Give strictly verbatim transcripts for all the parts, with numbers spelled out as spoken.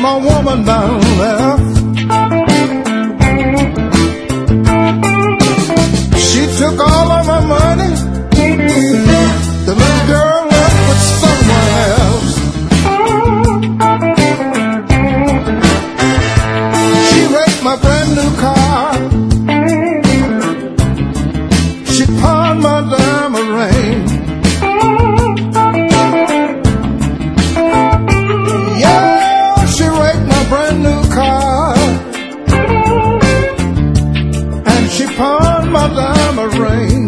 my woman down there. She took all of my money. The little girl left with someone else. She raped my brand new car. She pawned my diamond ring. Yeah, she raped my brand new car. And she pawned my diamond ring.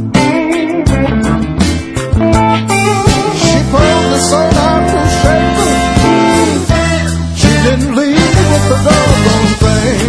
She pulled the soul out to shape. She didn't leave me with the doggone thing.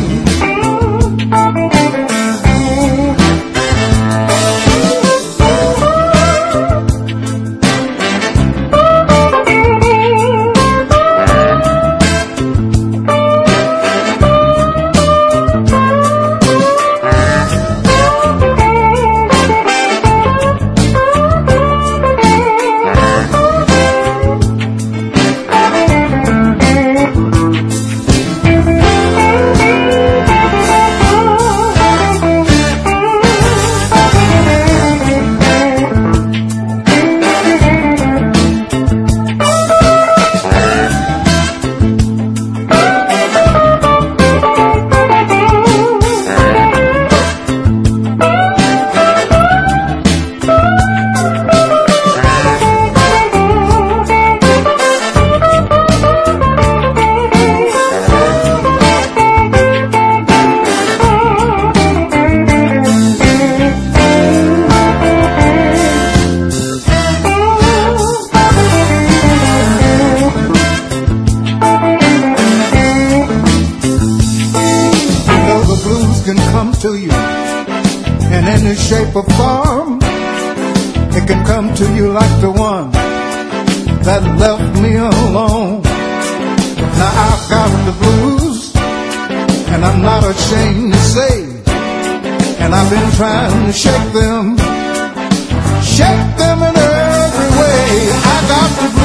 Can come to you in any shape or form. It can come to you like the one that left me alone. Now I've got the blues, and I'm not ashamed to say, and I've been trying to shake them, shake them in every way. I got the blues.